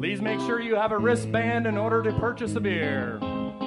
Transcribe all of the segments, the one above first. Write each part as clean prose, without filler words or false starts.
Please make sure you have a wristband in order to purchase a beer.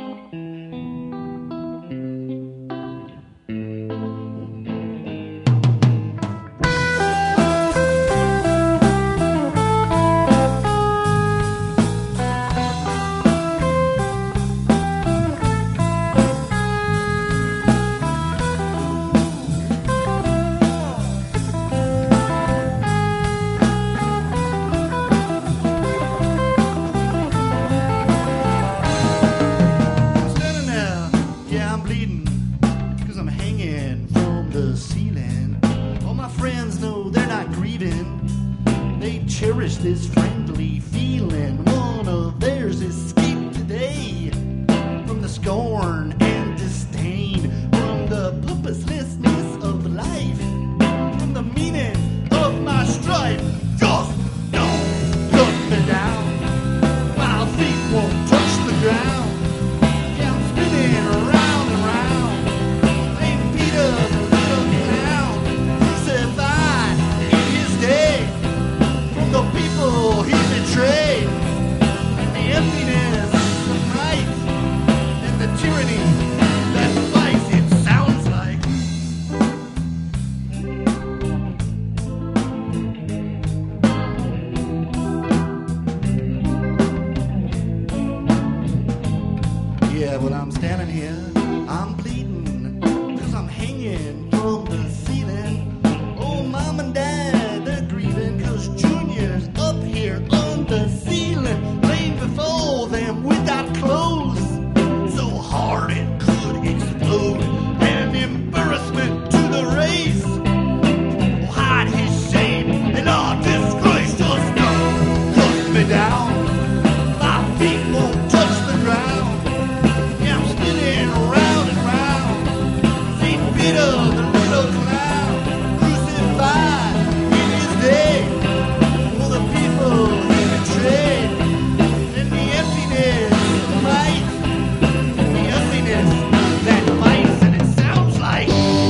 Cherish this friendly feeling. One of theirs escaped today from the scorn and disdain, from the purposelessness of life, from the meaning of my strife. Just don't look me down. My feet won't touch the ground. Yeah, I'm spinning around and round. St. Peter, the little clown, crucified in his day. The people he betrayed, and the emptiness of night, and the tyranny that fights, it sounds like. Yeah, well, I'm standing here, I'm bleeding, 'cause I'm hanging from the ceiling. Oh, mom and dad, they're grieving, 'cause Junior's up here on the ceiling, laying before them without clothes, so hard it could explode. An embarrassment to the race, oh, hide his shame and our disgrace. Just don't look me down. My feet won't touch the ground. Yeah, I'm spinning round and round. St. Peter, the little clown, crucified in his day. For the people he betrayed, and the emptiness of light, the ugliness that bites, and it sounds like.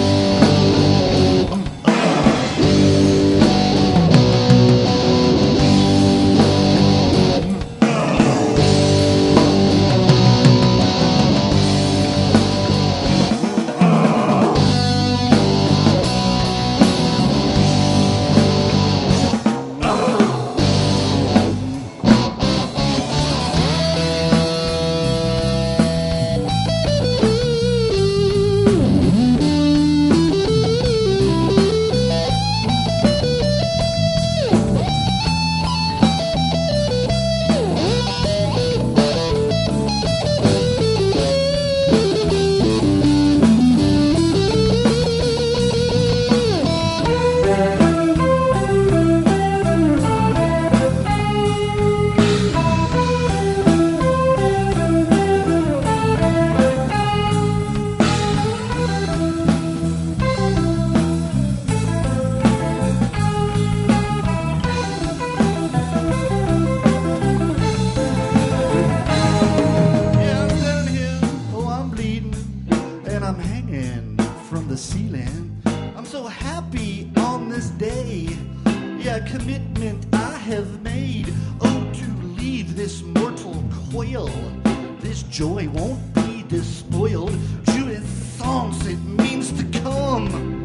The ceiling. I'm so happy on this day. Yeah, commitment I have made. Oh, to leave this mortal coil. This joy won't be despoiled. Jouissance, it means to come.